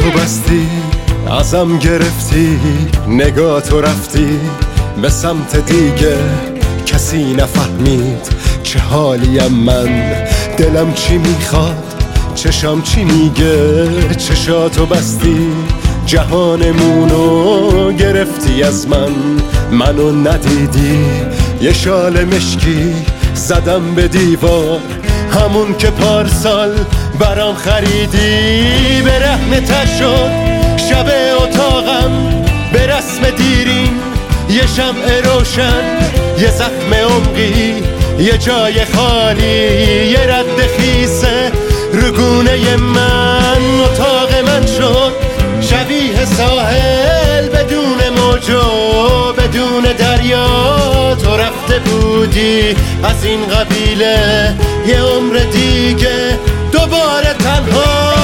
چشاتو بستی ازم گرفتی، نگاتو رفتی به سمت دیگه، کسی نفهمید چه حالیم من، دلم چی میخواد چشام چی میگه. چشاتو بستی جهانمونو گرفتی از من، منو ندیدی یه شال مشکی زدم به دیوار، همون که پارسال برام خریدی. به رهن‌تر شد شب اتاقم به رسم دیرین، یه شمع روشن، یه زخم عمقی، یه جای خالی، یه رد خیسه رگونه من. اتاق من شد شبیه ساحل بدون موج و بدون دریا. تو رفته بودی از این قبیله یه عمر دیگه دوباره تنها.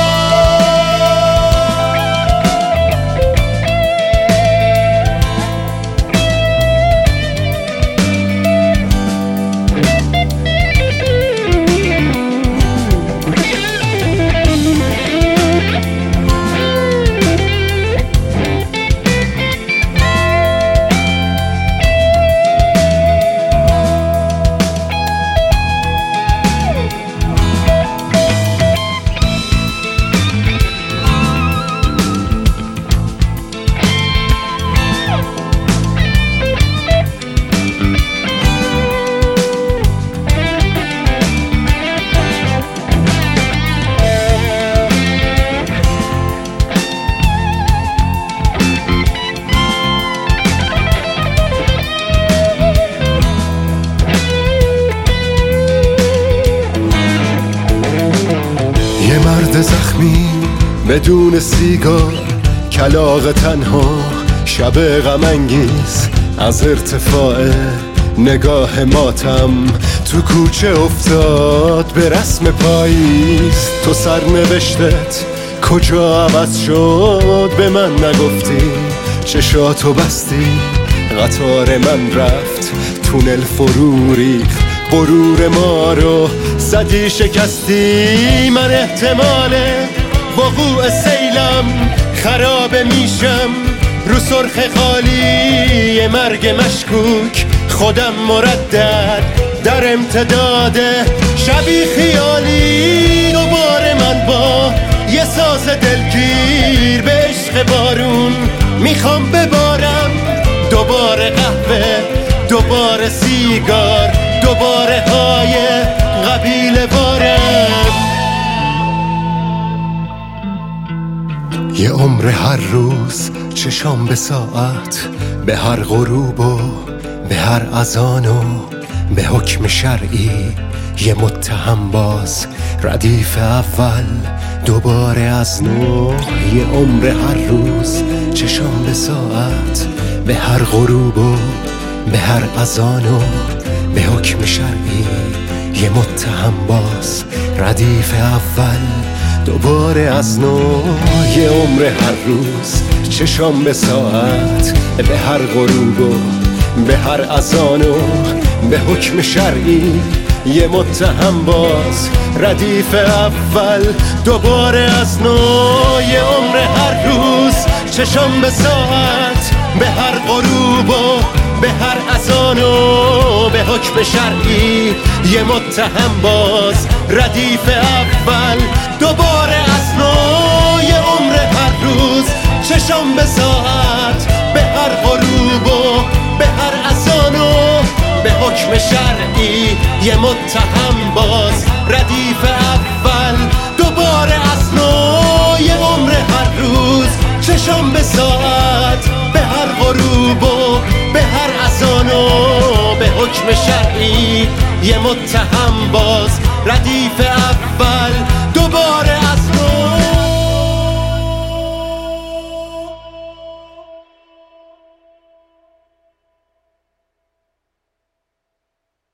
مرد زخمی بدون سیگار، کلاغ تنها، شب غم انگیز از ارتفاع نگاه ماتم تو کوچه افتاد به رسم پاییز. تو سرنوشتت کجا عوض شد به من نگفتی، چشاتو بستی قطار من رفت، تونل فرو ریخت غرور ما رو زدی شکستی. من احتمال وقوع سیلم خراب میشم رو سرخ خالی، مرگ مشکوک خودم مردد در امتداد شبی خیالی. دوباره من با یه ساز دلگیر به عشق بارون میخوام ببارم، دوباره قهوه، دوباره سیگار، دوباره های قبیله بارم. یه عمر هر روز چشام به ساعت، به هر غروب و به هر اذان و به حکم شرعی یه متهم باز ردیف اول دوباره از نو. یه عمر هر روز چشام به ساعت، به هر غروب و به هر اذان و به حکم شرعی یه متهم باز ردیف اول دوباره از نو. یه عمر هر روز چشام به ساعت، به هر غروب و به هر اذان و به حکم شرعی یه متهم باز ردیف اول دوباره از نو. یه عمر هر روز چشام به ساعت، به هر غروب و به هر اذان و به حکم شرعی یه متهم باز ردیف اول دوباره از نو. یه عمر هر روز چشام به ساعت، به هر غروب و به هر اذان و به حکم شرعی یه متهم باز ردیف اول دوباره از نو. یه عمر هر روز چشام به ساعت، به هر غروب و به هر اذان و به حکم شرعی یه متهم باز ردیف اول دوباره از